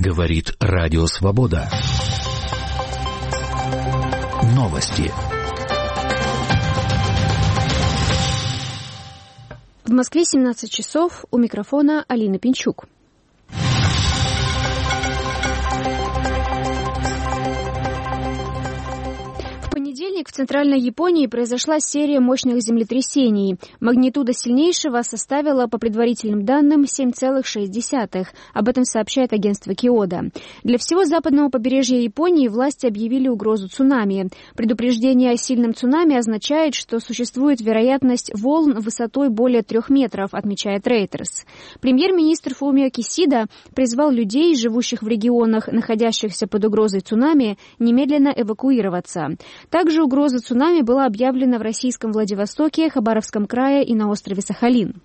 Говорит Радио Свобода. Новости. В Москве 17 часов. У микрофона Алина Пинчук. В Центральной Японии произошла серия мощных землетрясений. Магнитуда сильнейшего составила, по предварительным данным, 7,6. Об этом сообщает агентство Киодо. Для всего западного побережья Японии власти объявили угрозу цунами. Предупреждение о сильном цунами означает, что существует вероятность волн высотой более 3 метров, отмечает Reuters. Премьер-министр Фумио Кисида призвал людей, живущих в регионах, находящихся под угрозой цунами, немедленно эвакуироваться. Также угроза цунами была объявлена в российском Владивостоке, Хабаровском крае и на острове Сахалин.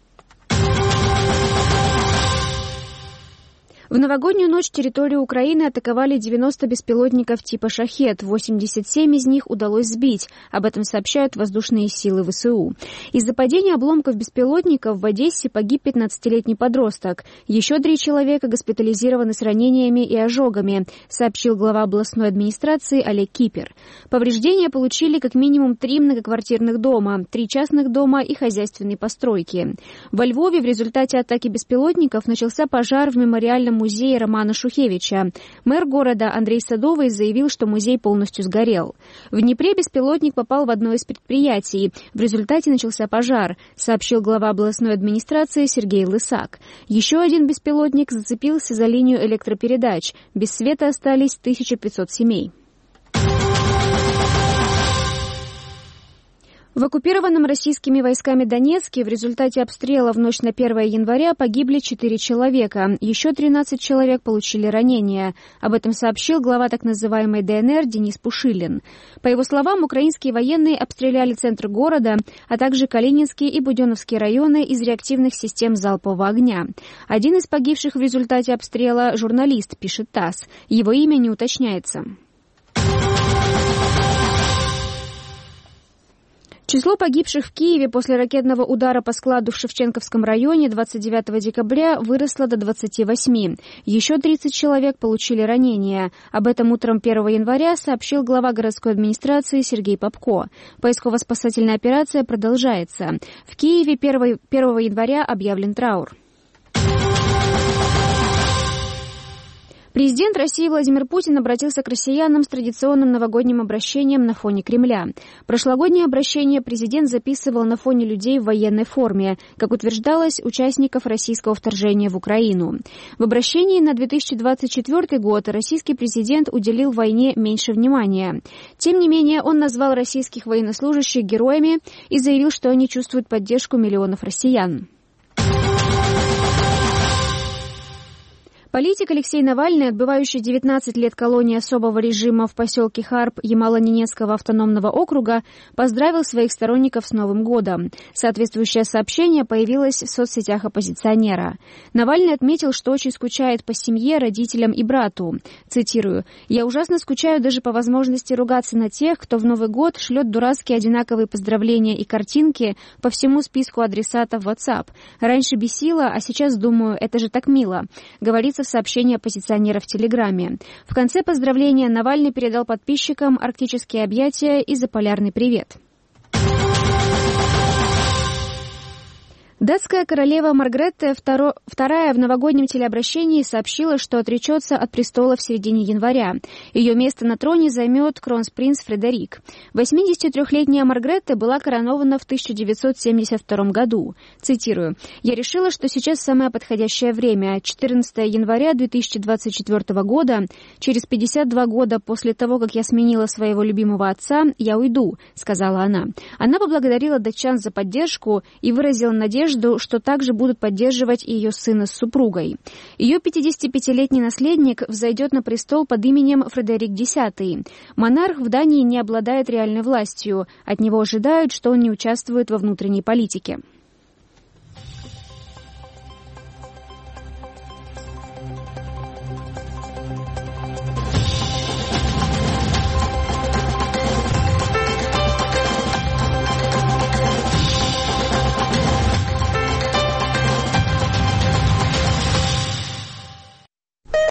В новогоднюю ночь территорию Украины атаковали 90 беспилотников типа «Шахед». 87 из них удалось сбить. Об этом сообщают воздушные силы ВСУ. Из-за падения обломков беспилотников в Одессе погиб 15-летний подросток. Еще 3 человека госпитализированы с ранениями и ожогами, сообщил глава областной администрации Олег Кипер. Повреждения получили как минимум 3 многоквартирных дома, 3 частных дома и хозяйственные постройки. Во Львове в результате атаки беспилотников начался пожар в мемориальном музее Романа Шухевича. Мэр города Андрей Садовый заявил, что музей полностью сгорел. В Днепре беспилотник попал в одно из предприятий. В результате начался пожар, сообщил глава областной администрации Сергей Лысак. Еще один беспилотник зацепился за линию электропередач. Без света остались 1500 семей. В оккупированном российскими войсками Донецке в результате обстрела в ночь на 1 января погибли 4 человека. Еще 13 человек получили ранения. Об этом сообщил глава так называемой ДНР Денис Пушилин. По его словам, украинские военные обстреляли центр города, а также Калининский и Буденновский районы из реактивных систем залпового огня. Один из погибших в результате обстрела – журналист, пишет ТАСС. Его имя не уточняется. Число погибших в Киеве после ракетного удара по складу в Шевченковском районе 29 декабря выросло до 28. Еще 30 человек получили янения. Об этом утром 1 января сообщил глава городской администрации Сергей Попко. Поисково-спасательная операция продолжается. В Киеве 1 января объявлен траур. Президент России Владимир Путин обратился к россиянам с традиционным новогодним обращением на фоне Кремля. Прошлогоднее обращение президент записывал на фоне людей в военной форме, как утверждалось, участников российского вторжения в Украину. В обращении на 2024 год российский президент уделил войне меньше внимания. Тем не менее, он назвал российских военнослужащих героями и заявил, что они чувствуют поддержку миллионов россиян. Политик Алексей Навальный, отбывающий 19 лет колонии особого режима в поселке Харп Ямало-Ненецкого автономного округа, поздравил своих сторонников с Новым годом. Соответствующее сообщение появилось в соцсетях оппозиционера. Навальный отметил, что очень скучает по семье, родителям и брату. Цитирую: «Я ужасно скучаю даже по возможности ругаться на тех, кто в Новый год шлет дурацкие одинаковые поздравления и картинки по всему списку адресатов в WhatsApp. Раньше бесило, а сейчас думаю, это же так мило», говорится в сообщении оппозиционера в Телеграме. В конце поздравления Навальный передал подписчикам арктические объятия и заполярный привет. Датская королева Маргретте II в новогоднем телеобращении сообщила, что отречется от престола в середине января. Ее место на троне займет кронпринц Фредерик. 83-летняя Маргретте была коронована в 1972 году. Цитирую: «Я решила, что сейчас самое подходящее время. 14 января 2024 года, через 52 года после того, как я сменила своего любимого отца, я уйду», сказала она. Она поблагодарила датчан за поддержку и выразила надежду, что также будут поддерживать и ее сына с супругой. Ее 55-летний наследник взойдет на престол под именем Фредерик X. Монарх в Дании не обладает реальной властью. От него ожидают, что он не участвует во внутренней политике.